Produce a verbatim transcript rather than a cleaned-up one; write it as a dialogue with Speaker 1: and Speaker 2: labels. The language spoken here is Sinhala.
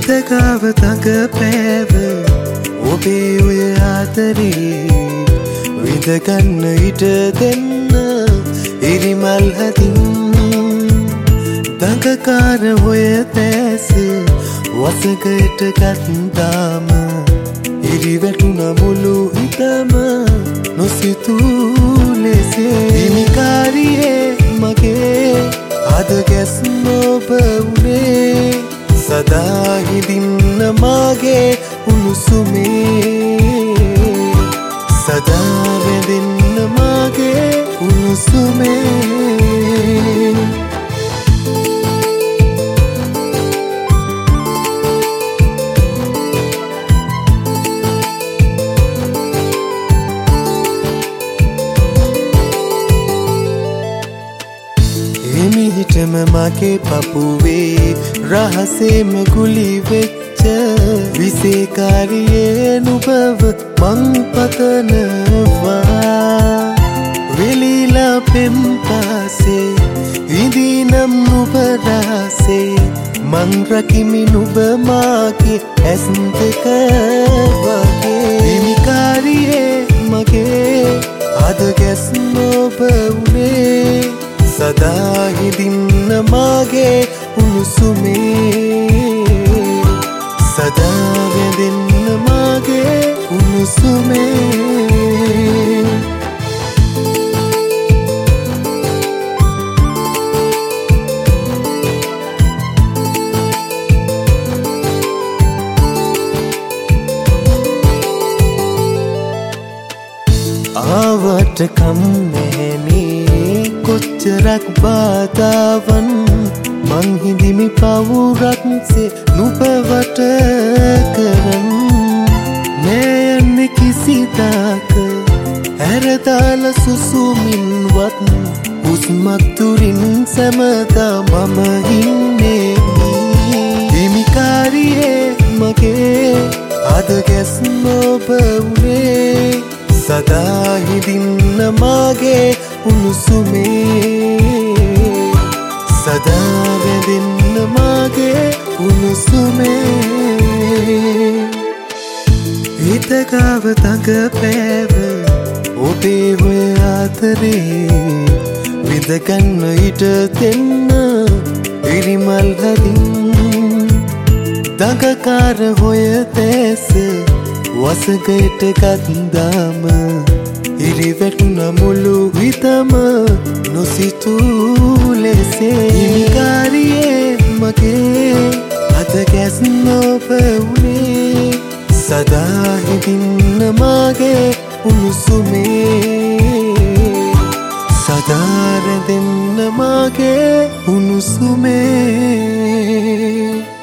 Speaker 1: හිතකාව තඟ පෑව ඔබේ ඔය ආතරේ විඳගන්න ඉඩ දෙන්න ඉරිමල් හදින් දඟකාර හොය තැස වසකට ගත්තාම ඉරිවැටුන මුළු හිතම නොසිතූ ලෙසේ හිමිකාරියේ මගේ අද ගැස්ම ඔබ වුණේ සදා හිඳින්න මාගේ උණුසුමේ සදා රැඳෙන්න මාගේ උණුසුමේ හිටම මගේ පපුවේ රහසේම ගුලි වෙච්ච විසේකාරියේ නුබව මං පතනවා වෙලිලා පෙම් පාසේ විඳිනම් නුබ රහසේ මං රකිමි නුබ මාගේ ඇස් දෙක වගේ හිමිකාරියේ මගේ අද ගැස්ම ඔබ වුණේ සදා හිඳින්න මාගේ උණුසුමේ සදා රැඳෙන්න මාගේ උණුසුමේ ආවට කම්මෑනේ කොච්චරක් බාධාවන් මං හිඳිමි පවුරක්සේ නුබවට කරන් නෑ යන්නේ කිසිදාක හැරදාල සුසුමින්වත් හුස්මක් තුරින් සැමදා මම ඉන්නේ හිමිකාරියේ මගේ අද ගැස්ම ඔබ වුණේ සදා හිඳින්න මාගේ උණුසුමේ සදා රැඳෙන්න මාගේ උණුසුමේ හිතකාව තඟ පෑව ඔබේ ඔය ආතරේ විඳගන්න ඉඩ දෙන්න ඉරිමල් හදින් දඟකාර හොය තැස වසකට ගත්තාම ඉරිවැටුන මුළු හිතම නොසිතූ ලෙසේ හිමිකාරියේ මගේ අද ගැස්ම ඔබ වුණේ සදා හිඳින්න මාගේ උණුසුමේ සදා රැඳෙන්න මාගේ උණුසුමේ